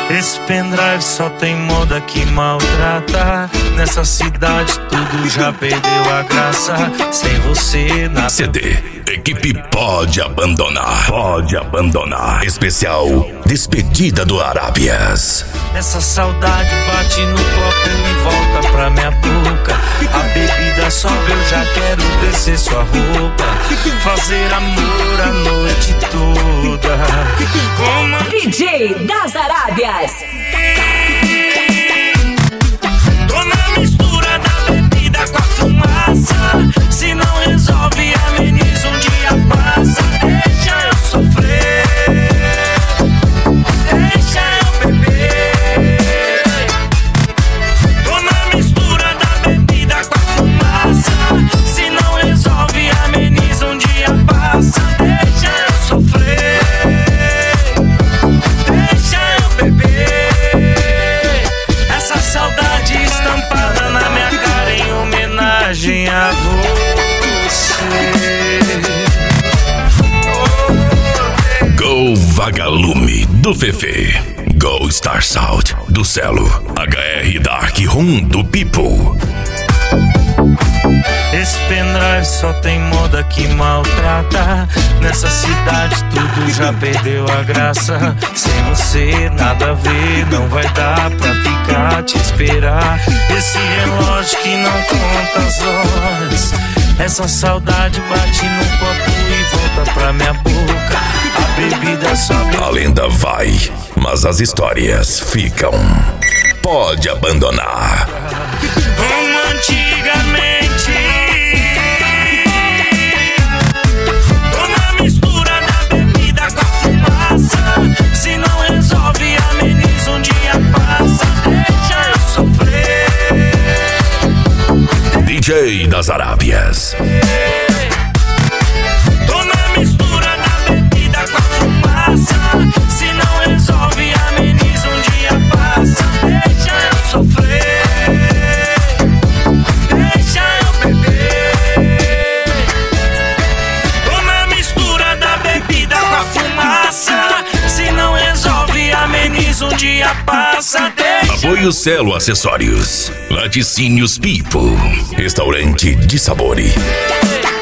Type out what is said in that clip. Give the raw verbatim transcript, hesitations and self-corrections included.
Esse pendrive só tem moda que maltrata. Nessa cidade tudo já perdeu a graça. Sem você nada. C D, equipe pode abandonar. Pode abandonar. Especial Despedida do Arábias. Essa saudade bate no copo e volta pra minha boca. A bebida sobe, eu já quero descer sua roupa. Fazer amor a noite toda. Como D J das Arábias. Tô na mistura da bebida com a fumaça. Se não resolve, ameniza, um dia passa. Deixa eu sofrer, deixa eu beber. Tô na mistura da bebida com a fumaça. Se não resolve, ameniza, um dia passa. Deixa eu sofrer, deixa eu beber. Essa saudade estampada na minha cara em homenagem a você. Go Vagalume do Fefe. Go Star South do Celo. H R Dark Room do People. Esse pendrive só tem moda que maltrata. Nessa cidade tudo já perdeu a graça. Sem você nada a ver, não vai dar pra ficar te esperar. Esse relógio que não conta as horas. Essa saudade bate no copo e volta pra minha boca. A bebida sobe. A lenda vai, mas as histórias ficam. Pode abandonar. Como antigamente. Tô na mistura da bebida com a fumaça. Se não resolve, ameniza, um dia passa. Deixa eu sofrer, D J das Arábias. tô na mistura da bebida com a fumaça. Se não resolve, ameniza, um dia passa. Deixa eu sofrer, deixa eu beber. Tô na mistura da bebida com a fumaça. Se não resolve, ameniza, um dia passa. Deixa. Apoio Celo Acessórios. Laticínios People. Restaurante de sabores.